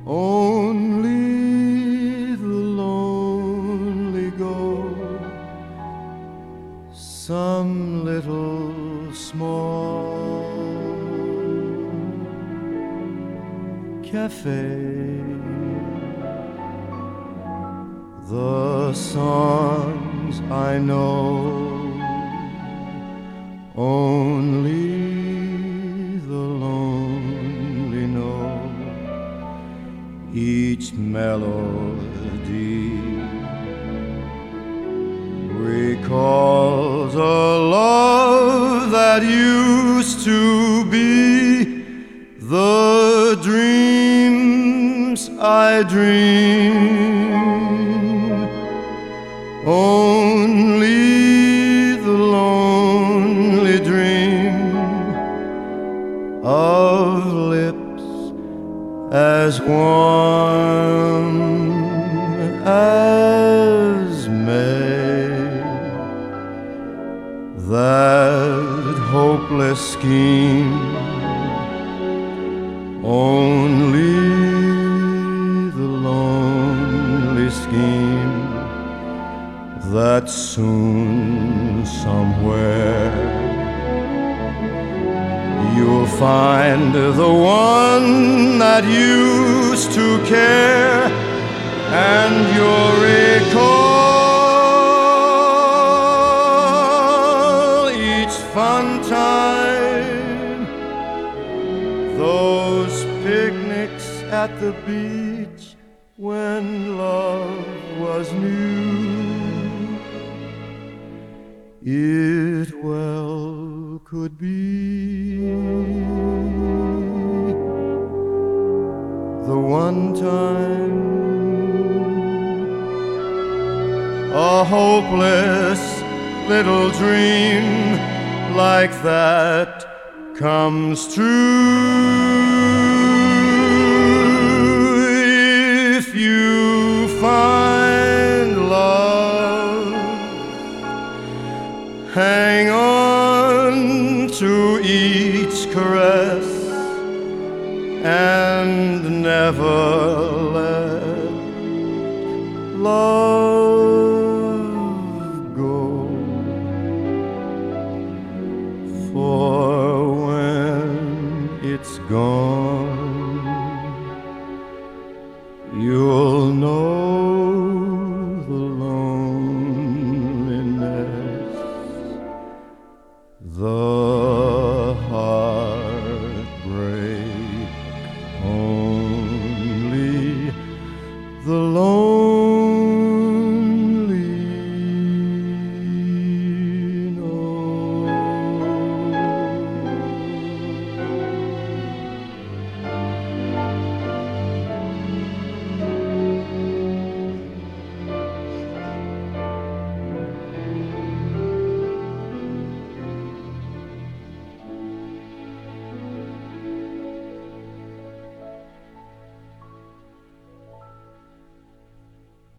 Only the lonely go some little small cafe. The songs I know, only the lonely know. Each melody recalls a love that used to be. The dreams I dream, only the lonely dream of lips as warm as May. That hopeless scheme, only the lonely scheme that soon somewhere you'll find the one that used to care, and you'll recall each fun time, those picnics at the beach when love was new. It well could be the one time a hopeless little dream like that comes true. If you find love, hang on to each caress and never let love go. For when it's gone, you'll know